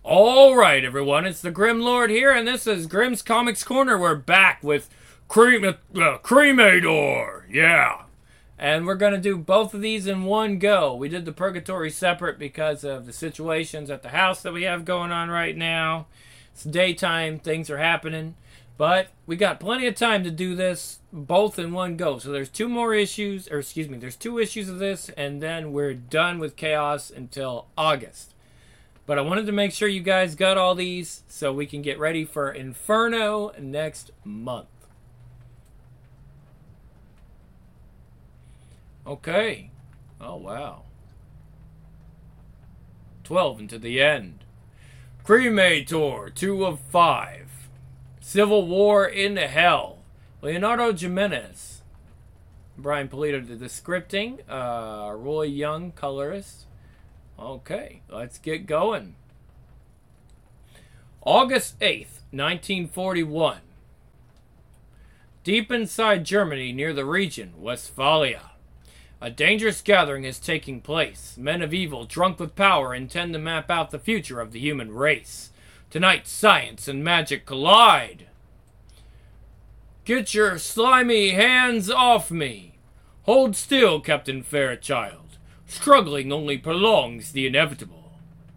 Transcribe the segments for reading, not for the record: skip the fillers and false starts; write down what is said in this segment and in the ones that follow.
All right, everyone, it's the Grim Lord here, and this is Grimm's Comics Corner. We're back with Cremador, yeah. And we're going to do both of these in one go. We did the Purgatory separate because of the situations at the house that we have going on right now. It's daytime, things are happening. But we got plenty of time to do this both in one go. So there's there's 2 issues of this, and then we're done with Chaos until August. But I wanted to make sure you guys got all these so we can get ready for Inferno next month. Okay. Oh, wow. 12 into the end. Cremator, 2 of 5. Civil War in Hell. Leonardo Jimenez. Brian Pulido did the scripting. Roy Young, colorist. Okay, let's get going. August 8th, 1941. Deep inside Germany, near the region, Westphalia, a dangerous gathering is taking place. Men of evil, drunk with power, intend to map out the future of the human race. Tonight, science and magic collide. Get your slimy hands off me. Hold still, Captain Fairchild. Struggling only prolongs the inevitable.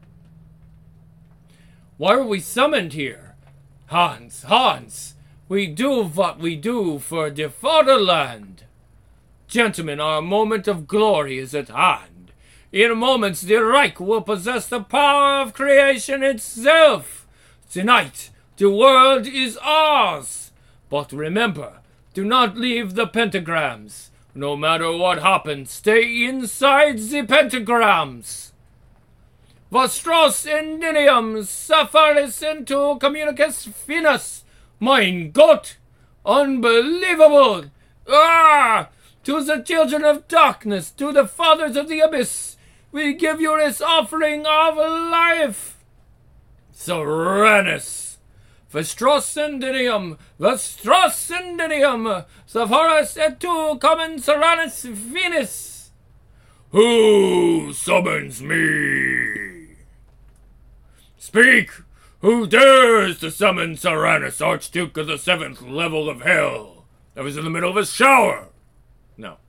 Why are we summoned here? Hans, we do what we do for the fatherland. Gentlemen, our moment of glory is at hand. In moments, the Reich will possess the power of creation itself. Tonight, the world is ours. But remember, do not leave the pentagrams. No matter what happens, stay inside the pentagrams. Vostros indinium sufferis into communicus finis. Mein Gott! Unbelievable! Ah! To the children of darkness, to the fathers of the abyss, we give you this offering of life. Serenus! Vestrosendinium, Sephoris et tu common Serenus Venus. Who summons me? Speak! Who dares to summon Serenus, Archduke of the 7th level of hell? I was in the middle of a shower. No.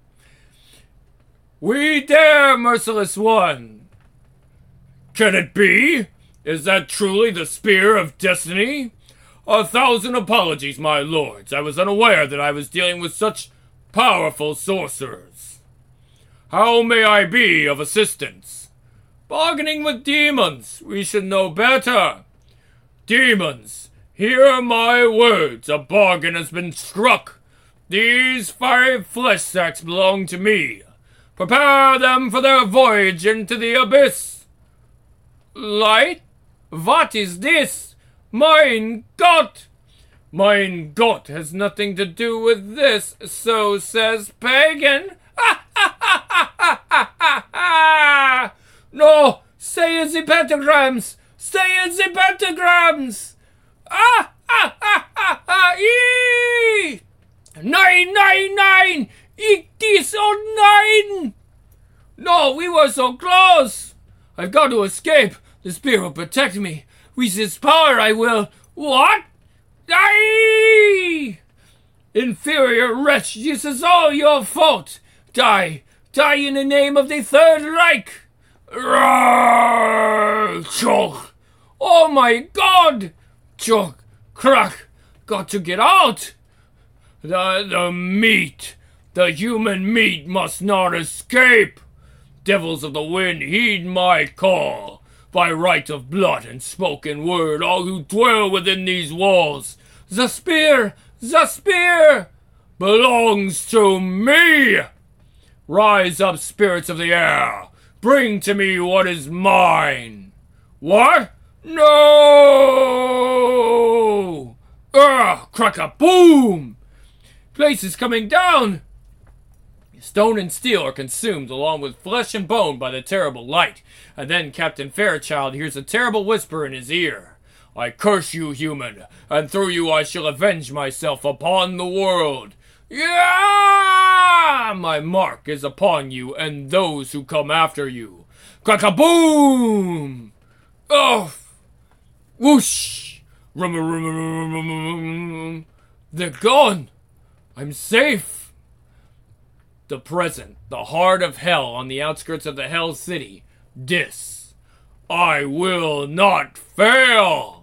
We dare, merciless one. Can it be? Is that truly the spear of destiny? 1,000 apologies, my lords. I was unaware that I was dealing with such powerful sorcerers. How may I be of assistance? Bargaining with demons. We should know better. Demons, hear my words. A bargain has been struck. These 5 flesh sacks belong to me. Prepare them for their voyage into the abyss. Light? What is this? Mein Gott! Mein Gott has nothing to do with this, so says Pagan. No, stay in the pentagrams! Stay in the pentagrams! Nein! Ich dies nein! No, we were so close! I've got to escape. The spear will protect me. With this power I will... What? Die! Inferior wretch, this is all your fault. Die! Die in the name of the Third Reich! Choke! Oh my God! Choke! Crack! Got to get out! The meat! The human meat must not escape! Devils of the wind, heed my call! By right of blood and spoken word, all who dwell within these walls, the spear belongs to me. Rise up, spirits of the air, bring to me what is mine. What? No! Crack-a-boom! Place is coming down. Stone and steel are consumed along with flesh and bone by the terrible light, and then Captain Fairchild hears a terrible whisper in his ear. I curse you, human, and through you I shall avenge myself upon the world. Yeah! My mark is upon you and those who come after you. Crack-a-boom! Oh! Whoosh! They're gone! I'm safe! The present, the heart of hell on the outskirts of the Hell City. Dis. I will not fail!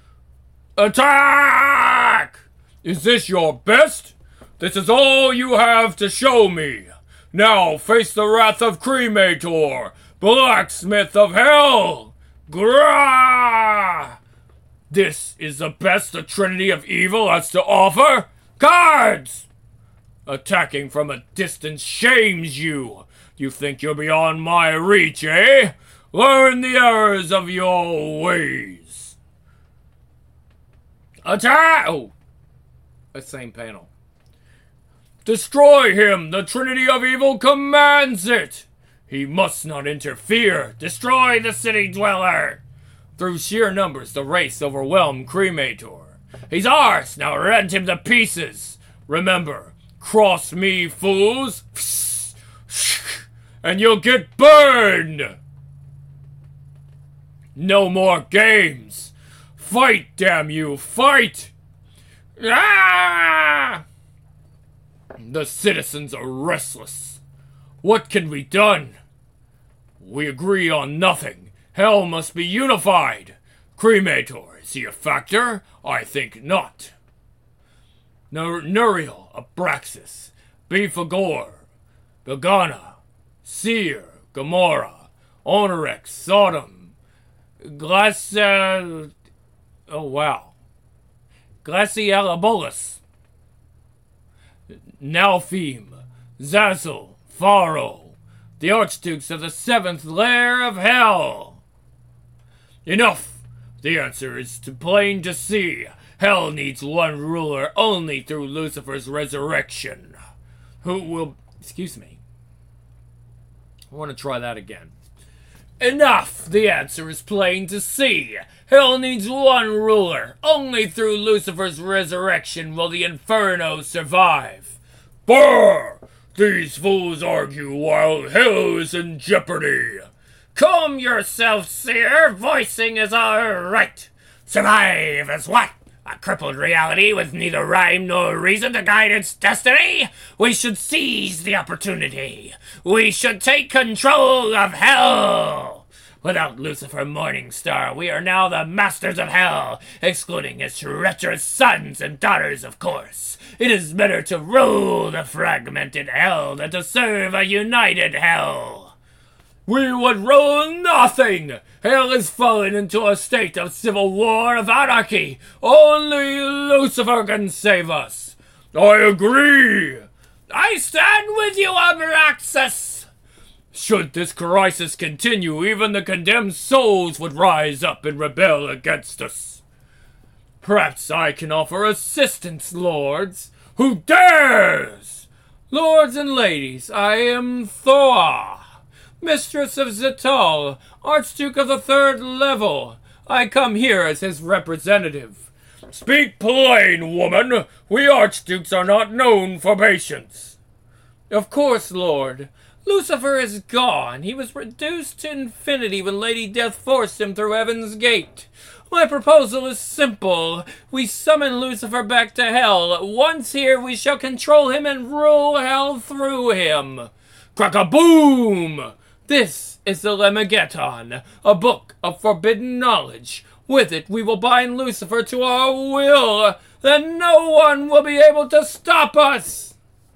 Attack! Is this your best? This is all you have to show me. Now face the wrath of Cremator, blacksmith of hell! Grah! This is the best the Trinity of Evil has to offer? Cards! Attacking from a distance shames you. You think you're beyond my reach, eh? Learn the errors of your ways. Attack! Oh, the same panel. Destroy him! The Trinity of Evil commands it! He must not interfere! Destroy the city dweller! Through sheer numbers, the race overwhelmed Cremator. He's ours! Now rend him to pieces! Remember, cross me, fools! And you'll get burned! No more games! Fight, damn you! Fight! Ah! The citizens are restless. What can be done? We agree on nothing. Hell must be unified. Cremator, is he a factor? I think not. Nuriel, Abraxas, Befagor, Gagana, Seer, Gamora, Onorex, Sodom, Glacialabolus, Nalfim, Zazzle, Faro, the Archdukes of the 7th layer of Hell. Enough! The answer is plain to see. Hell needs one ruler only through Lucifer's resurrection. Who will... Excuse me. I want to try that again. Enough! The answer is plain to see. Hell needs one ruler. Only through Lucifer's resurrection will the Inferno survive. Brr! These fools argue while hell is in jeopardy. Calm yourself, Seer. Voicing is alright. Survive as what? A crippled reality with neither rhyme nor reason to guide its destiny? We should seize the opportunity. We should take control of hell. Without Lucifer Morningstar, we are now the masters of hell, excluding its treacherous sons and daughters, of course. It is better to rule the fragmented hell than to serve a united hell. We would rule nothing! Hell has fallen into a state of civil war, of anarchy. Only Lucifer can save us. I agree. I stand with you, Abraxas. Should this crisis continue, even the condemned souls would rise up and rebel against us. Perhaps I can offer assistance, lords. Who dares? Lords and ladies, I am Thoa, Mistress of Zetal, Archduke of the 3rd level. I come here as his representative. Speak plain, woman. We Archdukes are not known for patience. Of course, Lord. Lucifer is gone. He was reduced to infinity when Lady Death forced him through Heaven's Gate. My proposal is simple. We summon Lucifer back to hell. Once here, we shall control him and rule hell through him. Crack-a-boom! This is the Lemegeton, a book of forbidden knowledge. With it, we will bind Lucifer to our will. Then no one will be able to stop us.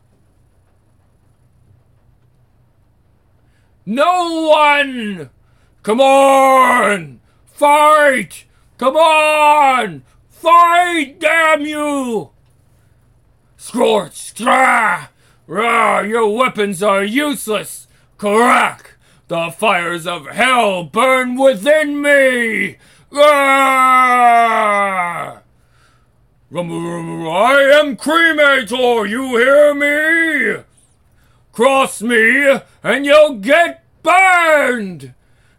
No one! Come on! Fight! Come on! Fight, damn you! Scorch! Strah! Rah! Your weapons are useless! Crack! The fires of hell burn within me! Ah! I am Cremator, you hear me? Cross me, and you'll get burned!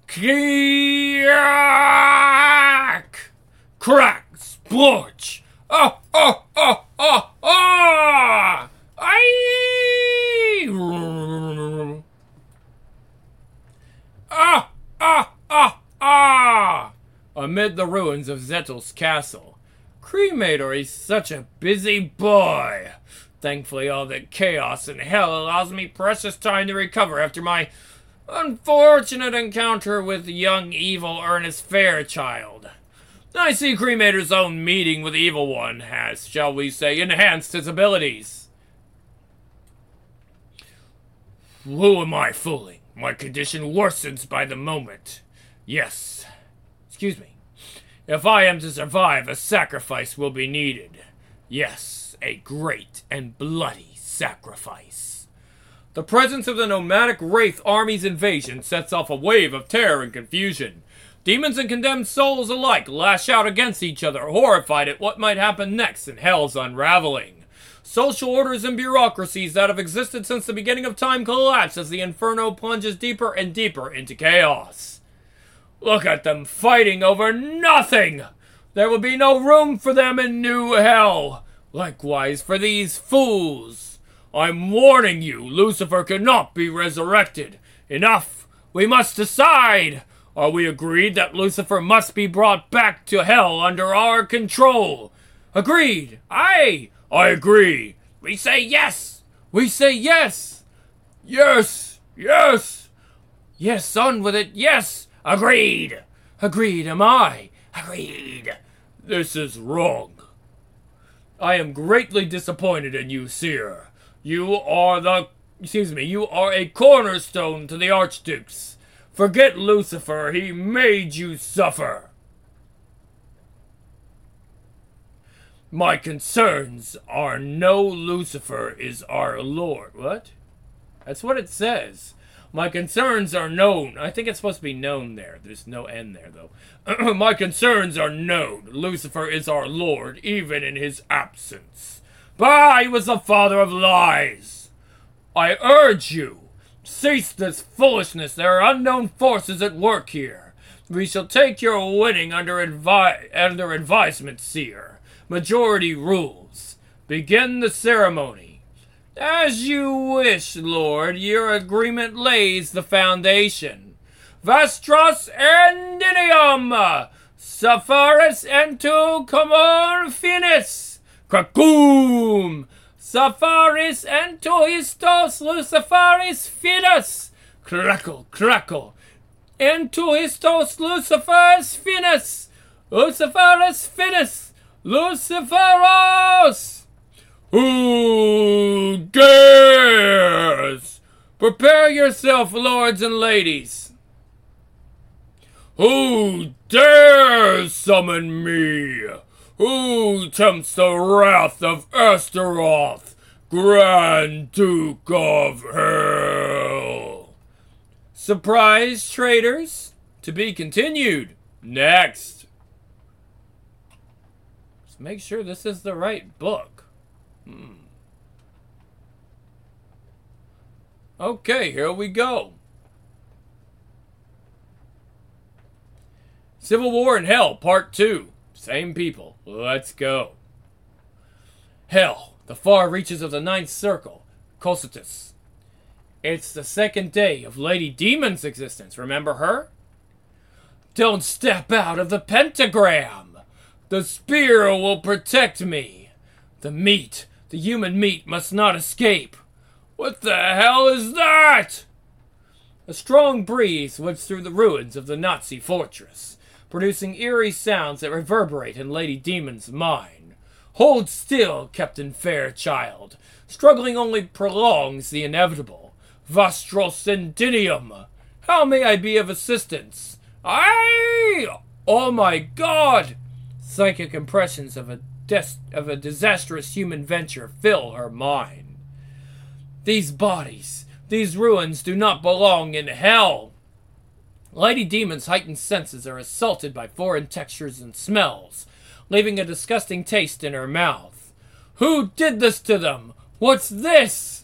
Crack! Crack! Splorch! Ah! Ah! Ah! Ah! Ah! Aye! Ah! Ah! Ah! Ah! amid the ruins of Zettel's castle. Cremator is such a busy boy. Thankfully, all the chaos in hell allows me precious time to recover after my unfortunate encounter with young evil Ernest Fairchild. I see Cremator's own meeting with the Evil One has, shall we say, enhanced his abilities. Who am I fooling? My condition worsens by the moment. Yes. Excuse me. If I am to survive, a sacrifice will be needed. Yes, a great and bloody sacrifice. The presence of the nomadic Wraith army's invasion sets off a wave of terror and confusion. Demons and condemned souls alike lash out against each other, horrified at what might happen next in hell's unraveling. Social orders and bureaucracies that have existed since the beginning of time collapse as the inferno plunges deeper and deeper into chaos. Look at them fighting over nothing! There will be no room for them in new hell. Likewise for these fools. I'm warning you, Lucifer cannot be resurrected. Enough! We must decide! Are we agreed that Lucifer must be brought back to hell under our control? Agreed! Aye! I agree! We say yes! We say yes! Yes! Yes! Yes, on with it, yes! Agreed! Agreed am I! Agreed! This is wrong. I am greatly disappointed in you, Seer. You are a cornerstone to the Archdukes. Forget Lucifer, he made you suffer. My concerns are no Lucifer is our Lord. What? That's what it says. My concerns are known. I think it's supposed to be known there. There's no N there, though. My concerns are known. Lucifer is our Lord, even in his absence. Bah, he was the father of lies. I urge you, cease this foolishness. There are unknown forces at work here. We shall take your winning under advisement, Seer. Majority rules. Begin the ceremony. As you wish, Lord, your agreement lays the foundation. Vastros endinium, Safaris entu comor finis, Krakoom, Safaris entu histos Luciferis finis, Crackle, crackle, entu histos Luciferis finis, Luciferis finis, Luciferos! Who dares? Prepare yourself, lords and ladies. Who dares summon me? Who tempts the wrath of Astaroth, Grand Duke of Hell? Surprise, traitors? To be continued. Next. Let's make sure this is the right book. Okay, here we go. Civil War in Hell, Part 2. Same people. Let's go. Hell, the far reaches of the Ninth Circle, Cocytus. It's the second day of Lady Demon's existence. Remember her? Don't step out of the pentagram. The spear will protect me. The human meat must not escape. What the hell is that? A strong breeze whips through the ruins of the Nazi fortress, producing eerie sounds that reverberate in Lady Demon's mind. Hold still, Captain Fairchild. Struggling only prolongs the inevitable. Vastrosendinium. How may I be of assistance? Aye! Oh my God! Psychic impressions of a disastrous human venture fill her mind. These bodies, these ruins do not belong in hell. Lady Demon's heightened senses are assaulted by foreign textures and smells, leaving a disgusting taste in her mouth. Who did this to them? What's this?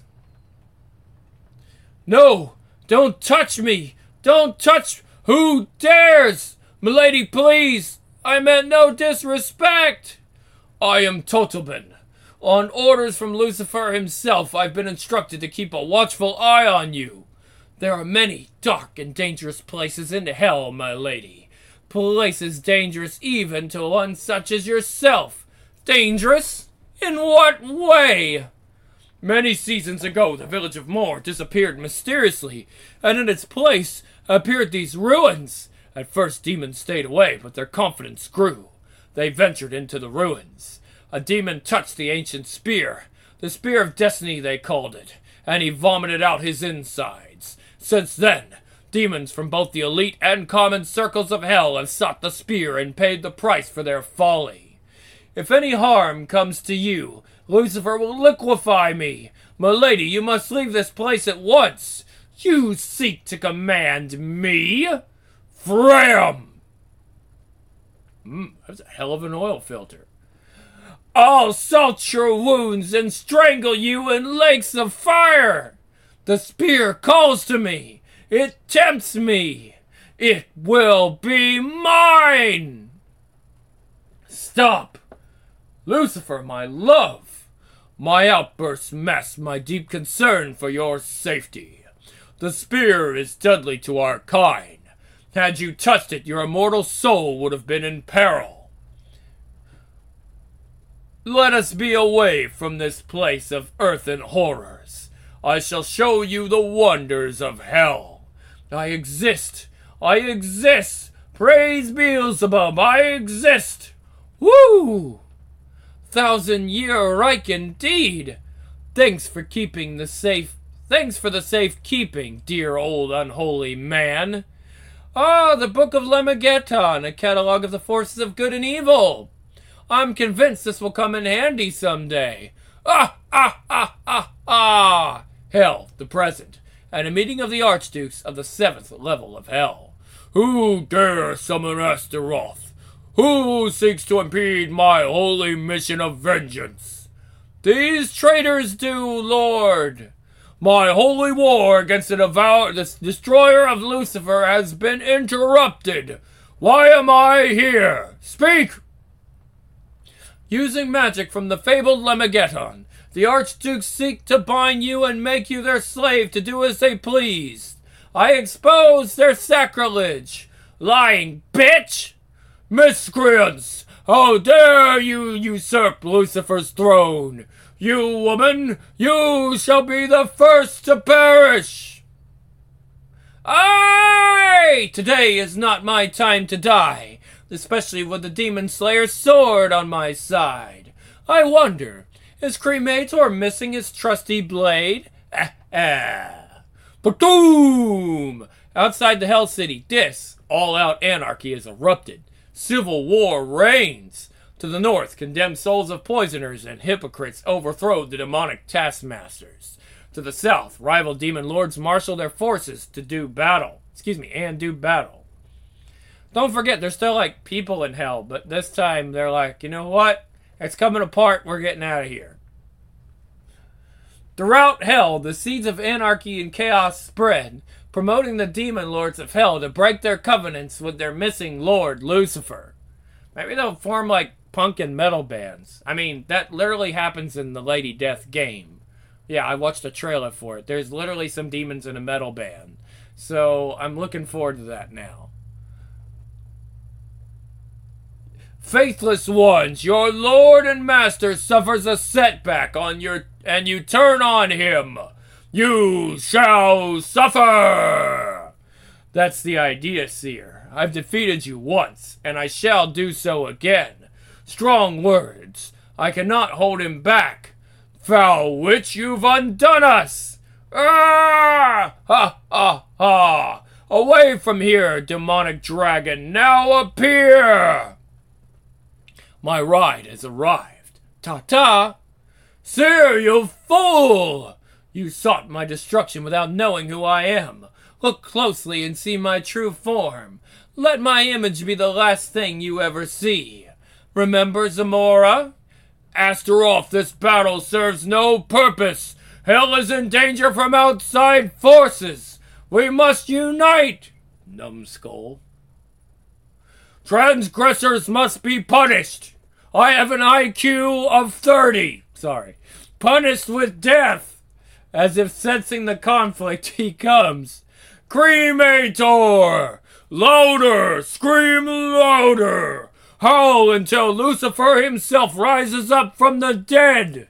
No! Don't touch me! Don't touch... Who dares? Milady, please! I meant no disrespect! I am Totalban. On orders from Lucifer himself, I've been instructed to keep a watchful eye on you. There are many dark and dangerous places in hell, my lady. place is dangerous even to one such as yourself. Dangerous? In what way? Many seasons ago, the village of Moor disappeared mysteriously, and in its place appeared these ruins. At first, demons stayed away, but their confidence grew. They ventured into the ruins. A demon touched the ancient spear. The Spear of Destiny, they called it, and he vomited out his insides. Since then, demons from both the elite and common circles of hell have sought the spear and paid the price for their folly. If any harm comes to you, Lucifer will liquefy me. Milady, you must leave this place at once. You seek to command me? Fram! That's a hell of an oil filter. I'll salt your wounds and strangle you in lakes of fire. The spear calls to me. It tempts me. It will be mine. Stop. Lucifer, my love. My outbursts mask my deep concern for your safety. The spear is deadly to our kind. Had you touched it, your immortal soul would have been in peril. Let us be away from this place of earthen horrors. I shall show you the wonders of hell. I exist. I exist. Praise Beelzebub, I exist. Woo! 1,000-year Reich indeed. Thanks for the safekeeping, dear old unholy man. Ah, the Book of Lemegeton, a catalog of the forces of good and evil. I'm convinced this will come in handy someday. Hell, the present, and a meeting of the archdukes of the 7th level of hell. Who dare summon Astaroth? Who seeks to impede my holy mission of vengeance? These traitors do, Lord. My holy war against the destroyer of Lucifer has been interrupted. Why am I here? Speak! Using magic from the fabled Lemegeton, the archdukes seek to bind you and make you their slave to do as they please. I expose their sacrilege. Lying bitch! Miscreants! How dare you usurp Lucifer's throne? You woman, you shall be the first to perish! Aye! Today is not my time to die, especially with the Demon Slayer's sword on my side. I wonder, is Cremator missing his trusty blade? Ba-doom! Outside the Hell City, all-out anarchy has erupted. Civil war reigns. To the north, condemned souls of poisoners and hypocrites overthrow the demonic taskmasters. To the south, rival demon lords marshal their forces to do battle. Don't forget, there's still, people in hell, but this time they're like, you know what? It's coming apart, we're getting out of here. Throughout hell, the seeds of anarchy and chaos spread, promoting the demon lords of hell to break their covenants with their missing lord, Lucifer. Maybe they'll form, punk and metal bands. I mean, that literally happens in the Lady Death game. Yeah, I watched a trailer for it. There's literally some demons in a metal band. So, I'm looking forward to that now. Faithless ones, your lord and master suffers a setback and you turn on him. You shall suffer! That's the idea, Seer. I've defeated you once, and I shall do so again. Strong words. I cannot hold him back. Foul witch, you've undone us! Ah! Ha! Ha! Ha! Away from here, demonic dragon, now appear! My ride has arrived. Ta-ta! Seer, you fool! You sought my destruction without knowing who I am. Look closely and see my true form. Let my image be the last thing you ever see. Remember Zamora? Astaroth, this battle serves no purpose. Hell is in danger from outside forces. We must unite. Numbskull. Transgressors must be punished. I have an IQ of 30. Punished with death. As if sensing the conflict, he comes. Cremator! Louder! Scream louder! Howl until Lucifer himself rises up from the dead!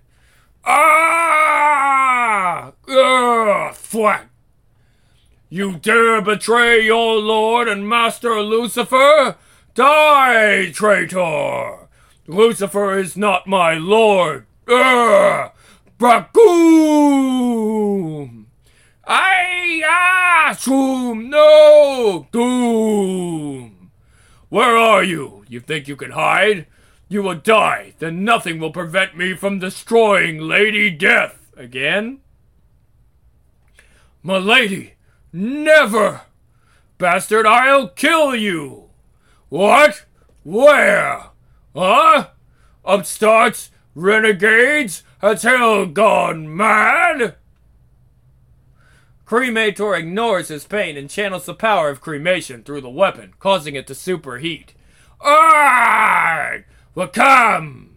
Ah! Thwack! You dare betray your lord and master Lucifer? Die, traitor! Lucifer is not my lord! Bragoom! Shroom! No! Doom! Where are you? You think you can hide? You will die, then nothing will prevent me from destroying Lady Death again. Milady, never! Bastard, I'll kill you! What? Where? Huh? Upstarts? Renegades? Has hell gone mad? Cremator ignores his pain and channels the power of cremation through the weapon, causing it to superheat. Arrgh! Wakam!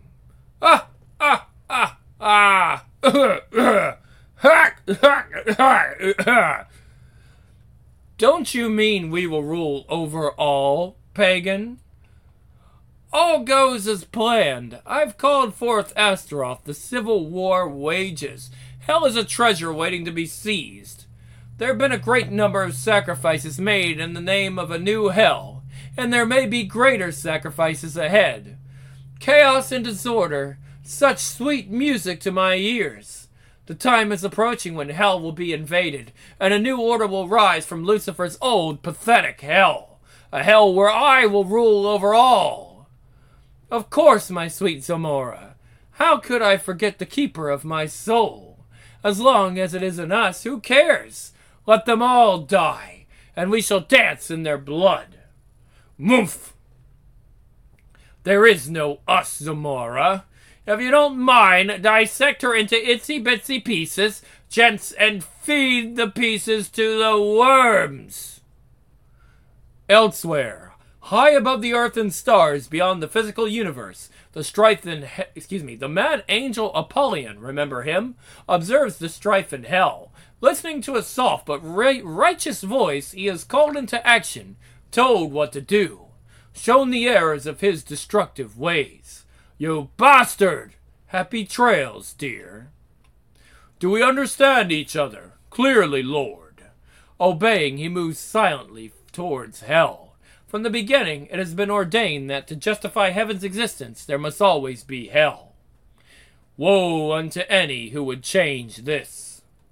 Don't you mean we will rule over all, pagan? All goes as planned. I've called forth Astaroth. The civil war wages. Hell is a treasure waiting to be seized. There have been a great number of sacrifices made in the name of a new hell, and there may be greater sacrifices ahead. Chaos and disorder, such sweet music to my ears. The time is approaching when hell will be invaded, and a new order will rise from Lucifer's old, pathetic hell. A hell where I will rule over all. Of course, my sweet Zamora. How could I forget the keeper of my soul? As long as it is in us, who cares? Let them all die, and we shall dance in their blood. Moomph! There is no us, Zamora. If you don't mind, dissect her into itsy-bitsy pieces, gents, and feed the pieces to the worms. Elsewhere, high above the earth and stars, beyond the physical universe, the mad angel Apollyon, remember him, observes the strife in hell. Listening to a soft but righteous voice, he is called into action, told what to do, shown the errors of his destructive ways. You bastard! Happy trails, dear. Do we understand each other? Clearly, Lord. Obeying, he moves silently towards hell. From the beginning, it has been ordained that to justify heaven's existence, there must always be hell. Woe unto any who would change this.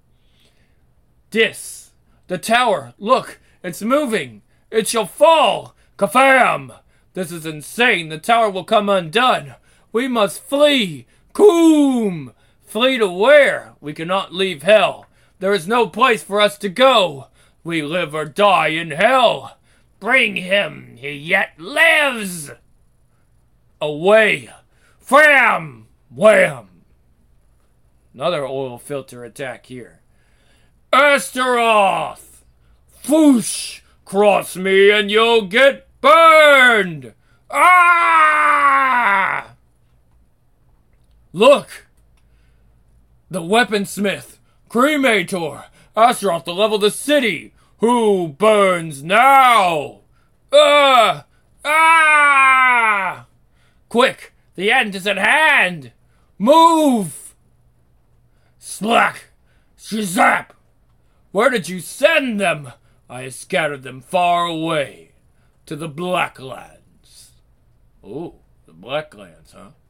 The tower, look, it's moving. It shall fall. Kafam! This is insane. The tower will come undone. We must flee. Koom! Flee to where? We cannot leave hell. There is no place for us to go. We live or die in hell. Bring him. He yet lives. Away. Fram! Wham! Another oil filter attack here. Astaroth! Foosh! Cross me and you'll get burned! Ah! Look! The weaponsmith! Cremator! Astaroth to level the city! Who burns now? Quick! The end is at hand! Move! Slack! Shazap! Where did you send them? I have scattered them far away. To the Blacklands. Oh, the Blacklands, huh?